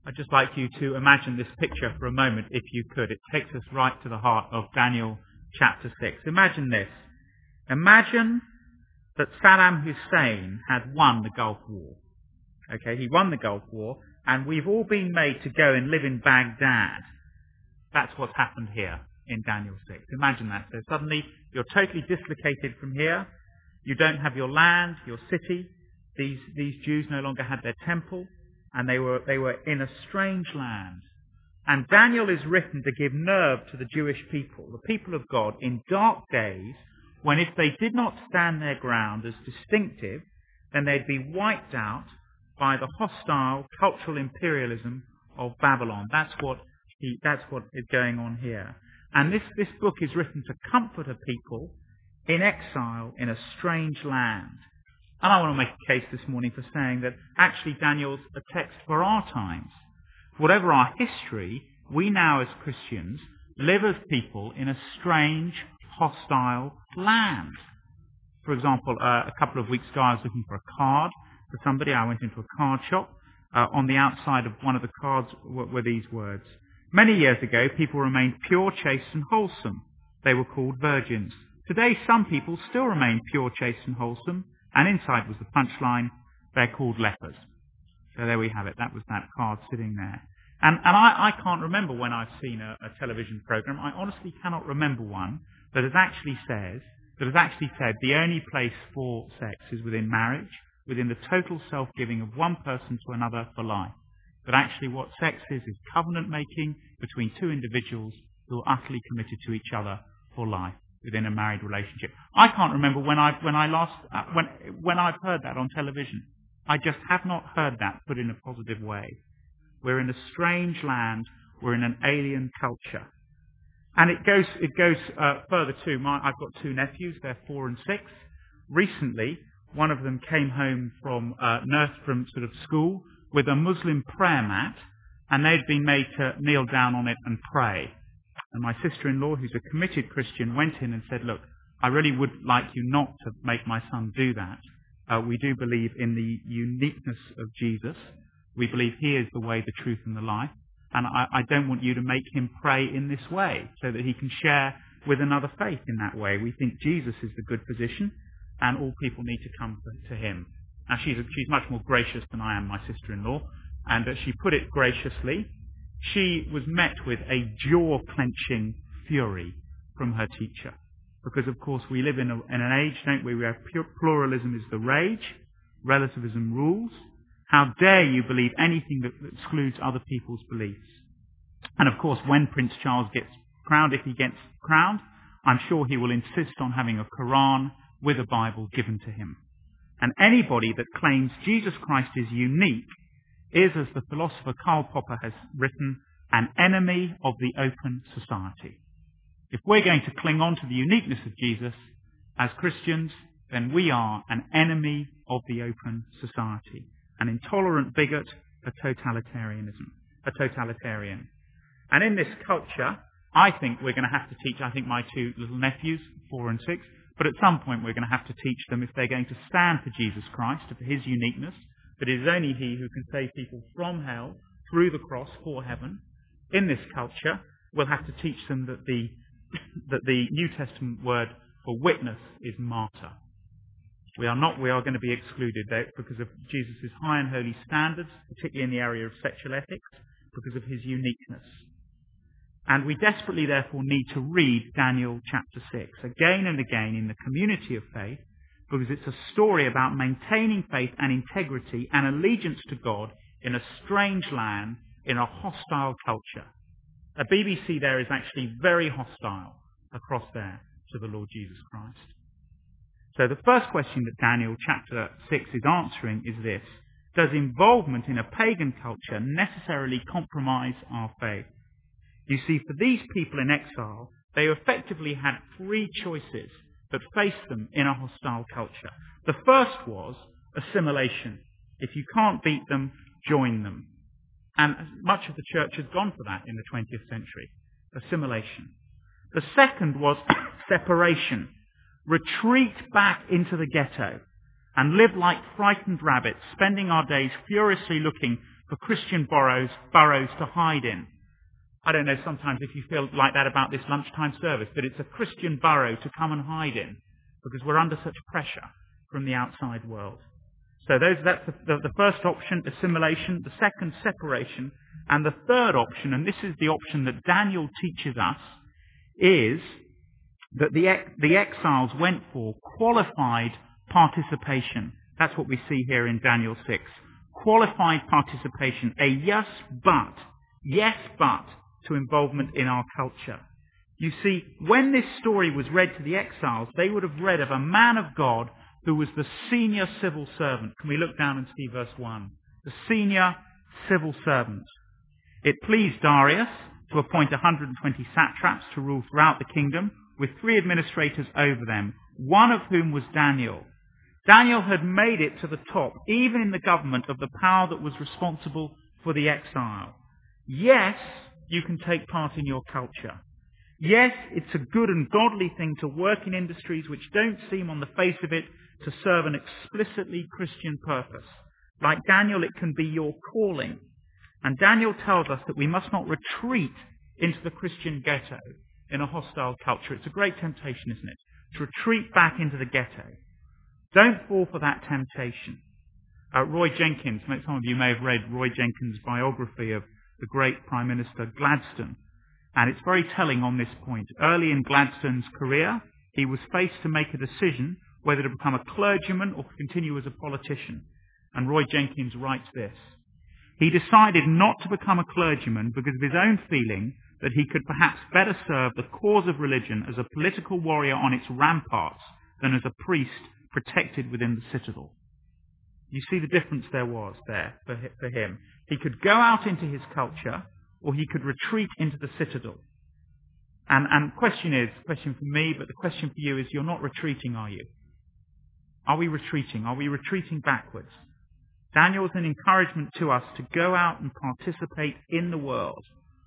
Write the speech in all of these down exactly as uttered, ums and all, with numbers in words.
I'd just like you to imagine this picture for a moment, if you could. It takes us right to the heart of Daniel chapter six. Imagine this. Imagine that Saddam Hussein had won the Gulf War. Okay, he won the Gulf War, and we've all been made to go and live in Baghdad. That's what's happened here in Daniel six. Imagine that. So suddenly you're totally dislocated from here. You don't have your land, your city. These these Jews no longer had their temple, and they were they were in a strange land. And Daniel is written to give nerve to the Jewish people, the people of God, in dark days, when if they did not stand their ground as distinctive, then they'd be wiped out by the hostile cultural imperialism of Babylon. That's what he, that's what is going on here. And this, this book is written to comfort a people in exile in a strange land. And I want to make a case this morning for saying that actually Daniel's a text for our times. Whatever our history, we now as Christians live as people in a strange, hostile land. For example, uh, a couple of weeks ago I was looking for a card for somebody. I went into a card shop. Uh, on the outside of one of the cards were, were these words. Many years ago, people remained pure, chaste and wholesome. They were called virgins. Today, some people still remain pure, chaste and wholesome, and inside was the punchline, they're called lepers. So there we have it. That was that card sitting there. And, and I, I can't remember when I've seen a, a television program. I honestly cannot remember one that has actually says, that has actually said the only place for sex is within marriage, within the total self-giving of one person to another for life. But actually what sex is, is covenant making between two individuals who are utterly committed to each other for life within a married relationship. I can't remember when I when I last uh, when when I've heard that on television. I just have not heard that put in a positive way. We're in a strange land. We're in an alien culture, and it goes it goes uh, further too. My, I've got two nephews. They're four and six. Recently, one of them came home from uh, nurse from sort of school with a Muslim prayer mat, and they'd been made to kneel down on it and pray. And my sister-in-law, who's a committed Christian, went in and said, look, I really would like you not to make my son do that. Uh, we do believe in the uniqueness of Jesus. We believe he is the way, the truth, and the life. And I, I don't want you to make him pray in this way so that he can share with another faith in that way. We think Jesus is the good physician, and all people need to come to, to him. Now, she's, she's much more gracious than I am, my sister-in-law, and uh, she put it graciously. She was met with a jaw-clenching fury from her teacher. Because, of course, we live in, a, in an age, don't we, where pure pluralism is the rage, relativism rules. How dare you believe anything that excludes other people's beliefs? And, of course, when Prince Charles gets crowned, if he gets crowned, I'm sure he will insist on having a Quran with a Bible given to him. And anybody that claims Jesus Christ is unique is, as the philosopher Karl Popper has written, an enemy of the open society. If we're going to cling on to the uniqueness of Jesus as Christians, then we are an enemy of the open society, an intolerant bigot, a totalitarianism, a totalitarian. And in this culture, I think we're going to have to teach, I think my two little nephews, four and six, but at some point we're going to have to teach them, if they're going to stand for Jesus Christ, for his uniqueness, that it is only he who can save people from hell, through the cross, for heaven. In this culture, we'll have to teach them that the, that the New Testament word for witness is martyr. We are not, we are going to be excluded because of Jesus' high and holy standards, particularly in the area of sexual ethics, because of his uniqueness. And we desperately, therefore, need to read Daniel chapter six again and again in the community of faith, because it's a story about maintaining faith and integrity and allegiance to God in a strange land, in a hostile culture. A B B C there is actually very hostile across there to the Lord Jesus Christ. So the first question that Daniel chapter six is answering is this: does involvement in a pagan culture necessarily compromise our faith? You see, for these people in exile, they effectively had three choices that faced them in a hostile culture. The first was assimilation. If you can't beat them, join them. And much of the church has gone for that in the twentieth century. Assimilation. The second was separation. Retreat back into the ghetto and live like frightened rabbits, spending our days furiously looking for Christian burrows, burrows to hide in. I don't know sometimes if you feel like that about this lunchtime service, but it's a Christian burrow to come and hide in because we're under such pressure from the outside world. So those, that's the, the, the first option, assimilation. The second, separation. And the third option, and this is the option that Daniel teaches us, is that the, the exiles went for qualified participation. That's what we see here in Daniel six. Qualified participation, a yes but, yes but to involvement in our culture. You see, when this story was read to the exiles, they would have read of a man of God who was the senior civil servant. Can we look down and see verse one? The senior civil servant. It pleased Darius to appoint one hundred twenty satraps to rule throughout the kingdom, with three administrators over them, one of whom was Daniel. Daniel had made it to the top, even in the government, of the power that was responsible for the exile. Yes, you can take part in your culture. Yes, it's a good and godly thing to work in industries which don't seem on the face of it to serve an explicitly Christian purpose. Like Daniel, it can be your calling. And Daniel tells us that we must not retreat into the Christian ghetto in a hostile culture. It's a great temptation, isn't it? To retreat back into the ghetto. Don't fall for that temptation. Uh, Roy Jenkins, some of you may have read Roy Jenkins' biography of the great Prime Minister Gladstone. And it's very telling on this point. Early in Gladstone's career, he was faced to make a decision whether to become a clergyman or continue as a politician. And Roy Jenkins writes this. He decided not to become a clergyman because of his own feeling that he could perhaps better serve the cause of religion as a political warrior on its ramparts than as a priest protected within the citadel. You see the difference there was there for, for him. He could go out into his culture, or he could retreat into the citadel. And, and the question is, question for me, but the question for you is, you're not retreating, are you? Are we retreating? Are we retreating backwards? Daniel is an encouragement to us to go out and participate in the world.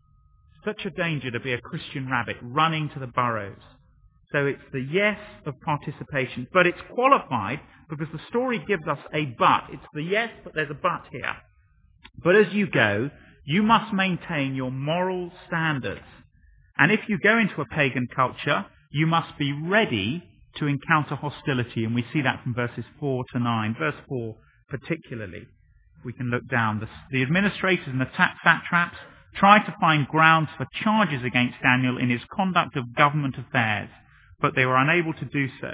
Such a danger to be a Christian rabbit running to the burrows. So it's the yes of participation, but it's qualified because the story gives us a but. It's the yes, but there's a but here. But as you go, you must maintain your moral standards. And if you go into a pagan culture, you must be ready to encounter hostility. And we see that from verses four to nine. Verse four particularly. We can look down. The, the administrators and the satraps tried to find grounds for charges against Daniel in his conduct of government affairs, but they were unable to do so.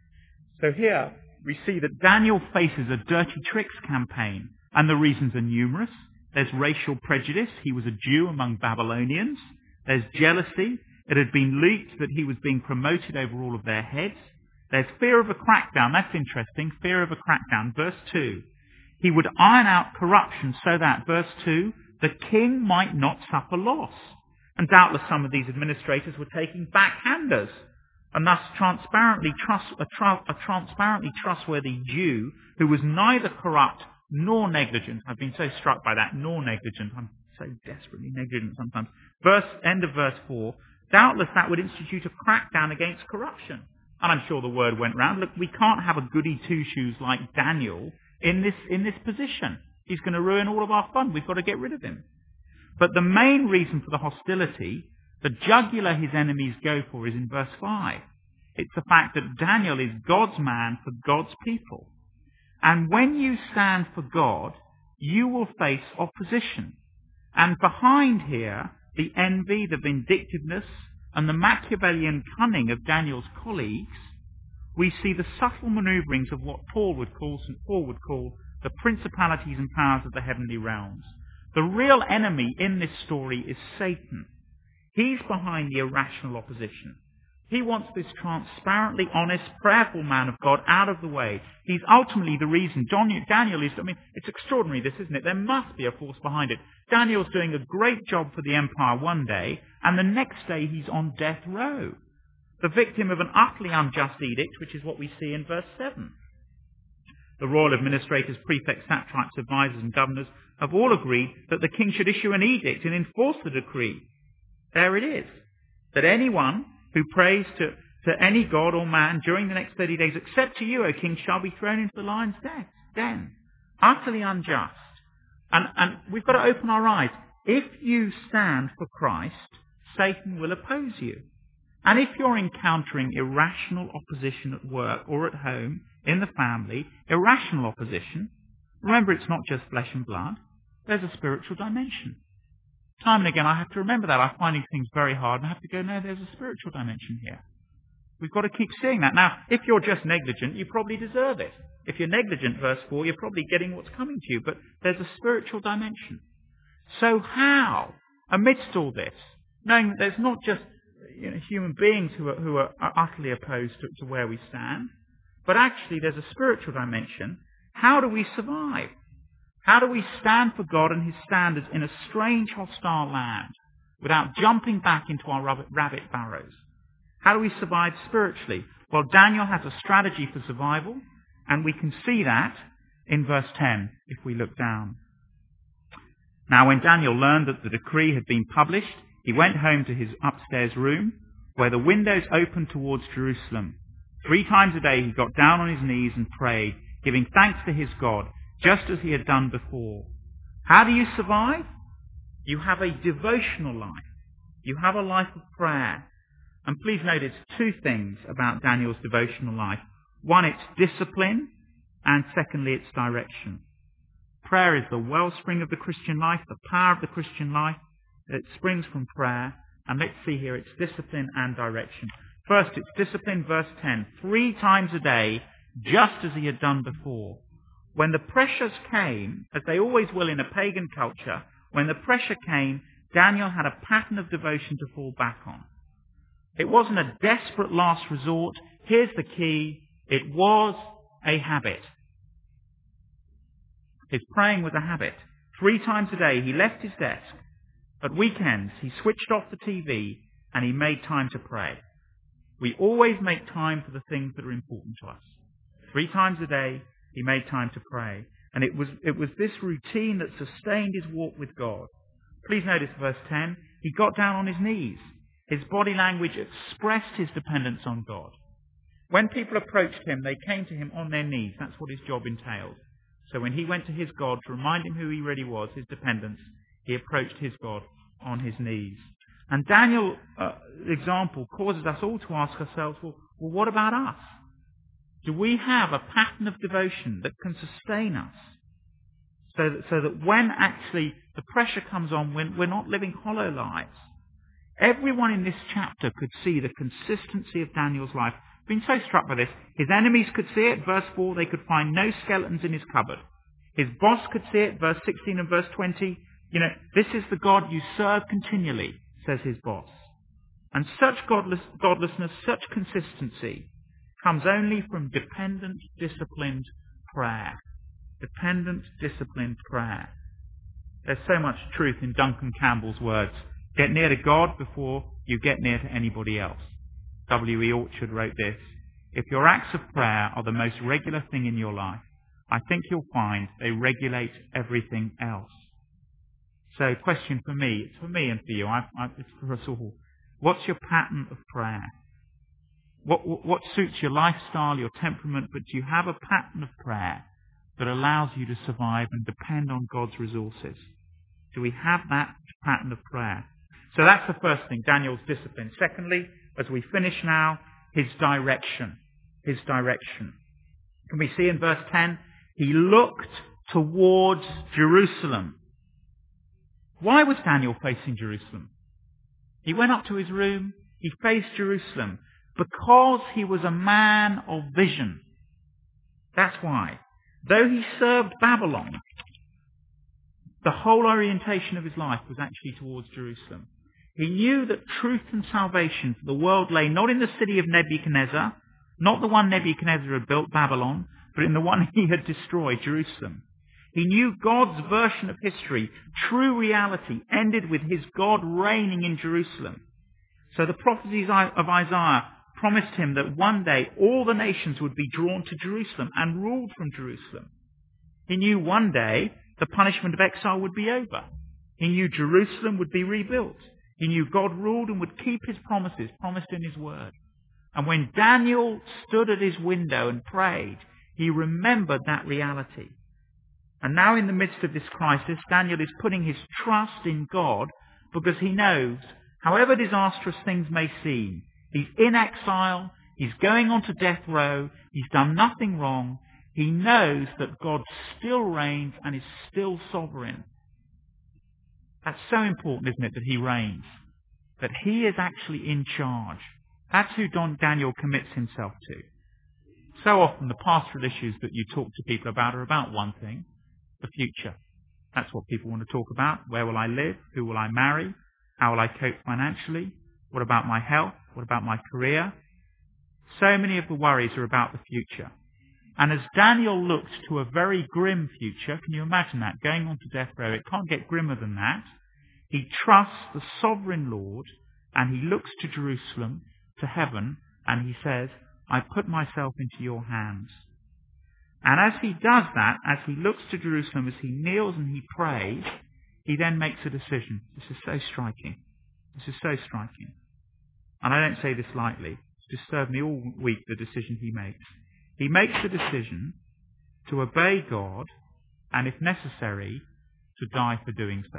So here we see that Daniel faces a dirty tricks campaign, and the reasons are numerous. There's racial prejudice. He was a Jew among Babylonians. There's jealousy. It had been leaked that he was being promoted over all of their heads. There's fear of a crackdown. That's interesting. Fear of a crackdown. Verse two. He would iron out corruption so that, verse two, the king might not suffer loss. And doubtless some of these administrators were taking backhanders, and thus transparently trust, a, tra- a transparently trustworthy Jew who was neither corrupt nor negligent. I've been so struck by that, nor negligent. I'm so desperately negligent sometimes. Verse, end of verse four. Doubtless that would institute a crackdown against corruption. And I'm sure the word went round. Look, we can't have a goody two-shoes like Daniel in this, in this position. He's going to ruin all of our fun. We've got to get rid of him. But the main reason for the hostility, the jugular his enemies go for, is in verse five. It's the fact that Daniel is God's man for God's people. And when you stand for God, you will face opposition. And behind here, the envy, the vindictiveness, and the Machiavellian cunning of Daniel's colleagues, we see the subtle maneuverings of what Paul would call, Saint Paul would call, the principalities and powers of the heavenly realms. The real enemy in this story is Satan. He's behind the irrational opposition. He wants this transparently honest, prayerful man of God out of the way. He's ultimately the reason. Daniel is, I mean, it's extraordinary this, isn't it? There must be a force behind it. Daniel's doing a great job for the empire one day, and the next day he's on death row. The victim of an utterly unjust edict, which is what we see in verse seven. The royal administrators, prefects, satraps, advisors, and governors have all agreed that the king should issue an edict and enforce the decree. There it is. That anyone who prays to, to any god or man during the next thirty days, except to you, O king, shall be thrown into the lion's den. Utterly unjust. And, and we've got to open our eyes. If you stand for Christ, Satan will oppose you. And if you're encountering irrational opposition at work or at home, in the family, irrational opposition, remember it's not just flesh and blood. There's a spiritual dimension. Time and again I have to remember that. I'm finding things very hard and I have to go, no, there's a spiritual dimension here. We've got to keep seeing that. Now, if you're just negligent, you probably deserve it. If you're negligent, verse four, you're probably getting what's coming to you. But there's a spiritual dimension. So how, amidst all this, knowing that there's not just you know, human beings who are, who are utterly opposed to, to where we stand, but actually there's a spiritual dimension, how do we survive? How do we stand for God and his standards in a strange, hostile land without jumping back into our rabbit, rabbit barrows? How do we survive spiritually? Well, Daniel has a strategy for survival, and we can see that in verse ten if we look down. Now, when Daniel learned that the decree had been published, he went home to his upstairs room, where the windows opened towards Jerusalem. Three times a day he got down on his knees and prayed, giving thanks to his God, just as he had done before. How do you survive? You have a devotional life. You have a life of prayer. And please notice two things about Daniel's devotional life. One, its discipline, and secondly, its direction. Prayer is the wellspring of the Christian life, the power of the Christian life. It springs from prayer. And let's see here its discipline and direction. First, its discipline, verse ten. Three times a day, just as he had done before. When the pressures came, as they always will in a pagan culture, when the pressure came, Daniel had a pattern of devotion to fall back on. It wasn't a desperate last resort. Here's the key. It was a habit. His praying was a habit. Three times a day he left his desk. At weekends he switched off the T V and he made time to pray. We always make time for the things that are important to us. Three times a day he made time to pray. And it was, it was this routine that sustained his walk with God. Please notice verse ten. He got down on his knees. His body language expressed his dependence on God. When people approached him, they came to him on their knees. That's what his job entailed. So when he went to his God to remind him who he really was, his dependence, he approached his God on his knees. And Daniel's uh, example causes us all to ask ourselves, well, well, what about us? Do we have a pattern of devotion that can sustain us? So that, so that when actually the pressure comes on, when we're not living hollow lives. Everyone in this chapter could see the consistency of Daniel's life. I've been so struck by this. His enemies could see it. Verse four, they could find no skeletons in his cupboard. His boss could see it. Verse sixteen and verse twenty. You know, this is the God you serve continually, says his boss. And such godless, godlessness, such consistency comes only from dependent, disciplined prayer. Dependent, disciplined prayer. There's so much truth in Duncan Campbell's words. Get near to God before you get near to anybody else. W E Orchard wrote this. If your acts of prayer are the most regular thing in your life, I think you'll find they regulate everything else. So question for me, it's for me and for you, I, I, it's for us all. What's your pattern of prayer? What, what, what suits your lifestyle, your temperament, but do you have a pattern of prayer that allows you to survive and depend on God's resources? Do we have that pattern of prayer? So that's the first thing, Daniel's discipline. Secondly, as we finish now, his direction. His direction. Can we see in verse ten? He looked towards Jerusalem. Why was Daniel facing Jerusalem? He went up to his room. He faced Jerusalem because he was a man of vision. That's why. Though he served Babylon, the whole orientation of his life was actually towards Jerusalem. He knew that truth and salvation for the world lay not in the city of Nebuchadnezzar, not the one Nebuchadnezzar had built, Babylon, but in the one he had destroyed, Jerusalem. He knew God's version of history, true reality, ended with his God reigning in Jerusalem. So the prophecies of Isaiah promised him that one day all the nations would be drawn to Jerusalem and ruled from Jerusalem. He knew one day the punishment of exile would be over. He knew Jerusalem would be rebuilt. He knew God ruled and would keep his promises, promised in his word. And when Daniel stood at his window and prayed, he remembered that reality. And now in the midst of this crisis, Daniel is putting his trust in God because he knows, however disastrous things may seem, he's in exile, he's going on to death row, he's done nothing wrong. He knows that God still reigns and is still sovereign. That's so important, isn't it, that he reigns, that he is actually in charge. That's who Don Daniel commits himself to. So often the pastoral issues that you talk to people about are about one thing, the future. That's what people want to talk about. Where will I live? Who will I marry? How will I cope financially? What about my health? What about my career? So many of the worries are about the future. And as Daniel looks to a very grim future, can you imagine that? Going on to death row, it can't get grimmer than that. He trusts the sovereign Lord and he looks to Jerusalem, to heaven, and he says, I put myself into your hands. And as he does that, as he looks to Jerusalem, as he kneels and he prays, he then makes a decision. This is so striking. This is so striking. And I don't say this lightly. It's disturbed me all week, the decision he makes. He makes the decision to obey God and, if necessary, to die for doing so.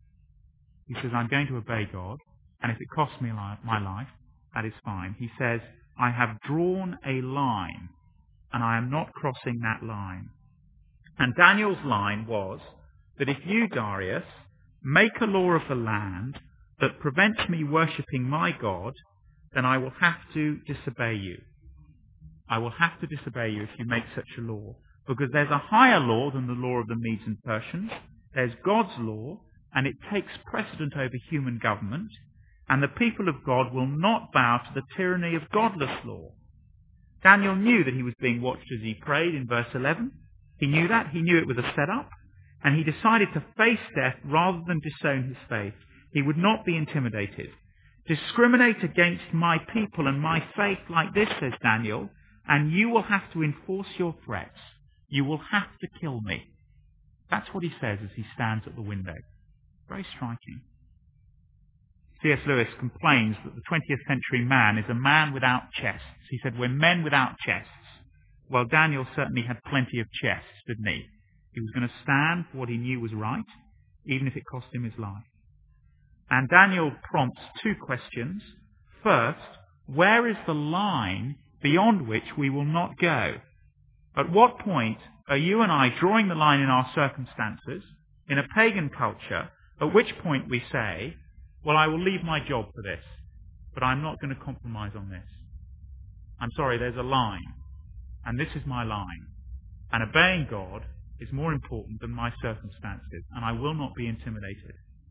He says, I'm going to obey God, and if it costs me my life, that is fine. He says, I have drawn a line, and I am not crossing that line. And Daniel's line was that if you, Darius, make a law of the land that prevents me worshipping my God, then I will have to disobey you. I will have to disobey you if you make such a law. Because there's a higher law than the law of the Medes and Persians. There's God's law, and it takes precedent over human government. And the people of God will not bow to the tyranny of godless law. Daniel knew that he was being watched as he prayed in verse eleven. He knew that. He knew it was a setup. And he decided to face death rather than disown his faith. He would not be intimidated. Discriminate against my people and my faith like this, says Daniel, and you will have to enforce your threats. You will have to kill me. That's what he says as he stands at the window. Very striking. C S Lewis complains that the twentieth century man is a man without chests. He said, we're men without chests. Well, Daniel certainly had plenty of chests, didn't he? He was going to stand for what he knew was right, even if it cost him his life. And Daniel prompts two questions. First, where is the line beyond which we will not go? At what point are you and I drawing the line in our circumstances, in a pagan culture, at which point we say, well, I will leave my job for this, but I'm not going to compromise on this. I'm sorry, there's a line, and this is my line. And obeying God is more important than my circumstances, and I will not be intimidated.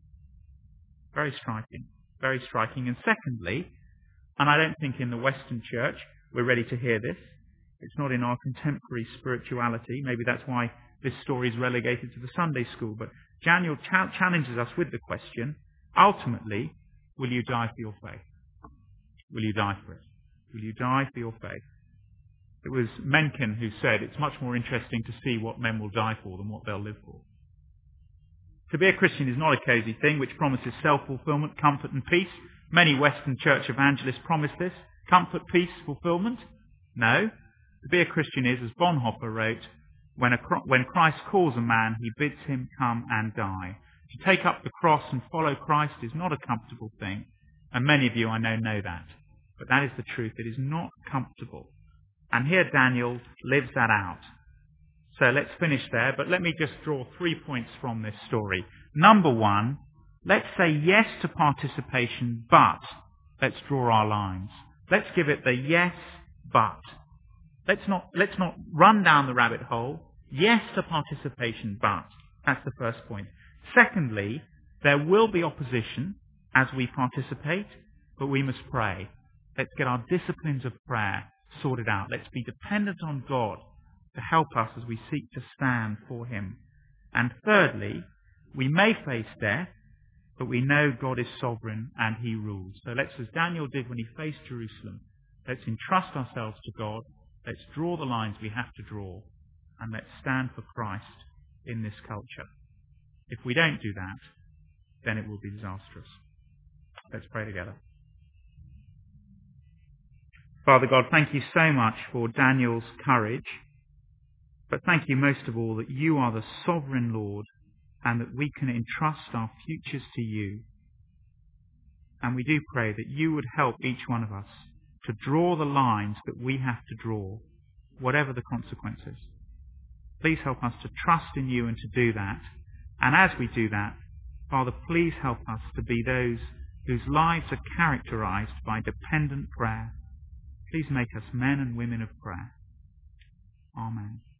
Very striking, very striking. And secondly, and I don't think in the Western church we're ready to hear this. It's not in our contemporary spirituality. Maybe that's why this story is relegated to the Sunday school. But Daniel cha- challenges us with the question, ultimately, will you die for your faith? Will you die for it? Will you die for your faith? It was Mencken who said it's much more interesting to see what men will die for than what they'll live for. To be a Christian is not a cosy thing which promises self-fulfillment, comfort and peace. Many Western church evangelists promise this. Comfort, peace, fulfillment? No. To be a Christian is, as Bonhoeffer wrote, when, a, when Christ calls a man, he bids him come and die. To take up the cross and follow Christ is not a comfortable thing. And many of you, I know, know that. But that is the truth. It is not comfortable. And here Daniel lives that out. So let's finish there, but let me just draw three points from this story. Number one, let's say yes to participation, but let's draw our lines. Let's give it the yes, but. Let's not, let's not run down the rabbit hole. Yes to participation, but. That's the first point. Secondly, there will be opposition as we participate, but we must pray. Let's get our disciplines of prayer sorted out. Let's be dependent on God to help us as we seek to stand for him. And thirdly, we may face death, but we know God is sovereign and he rules. So let's, as Daniel did when he faced Jerusalem, let's entrust ourselves to God, let's draw the lines we have to draw, and let's stand for Christ in this culture. If we don't do that, then it will be disastrous. Let's pray together. Father God, thank you so much for Daniel's courage But thank you most of all that you are the sovereign Lord and that we can entrust our futures to you. And we do pray that you would help each one of us to draw the lines that we have to draw, whatever the consequences. Please help us to trust in you and to do that. And as we do that, Father, please help us to be those whose lives are characterized by dependent prayer. Please make us men and women of prayer. Amen.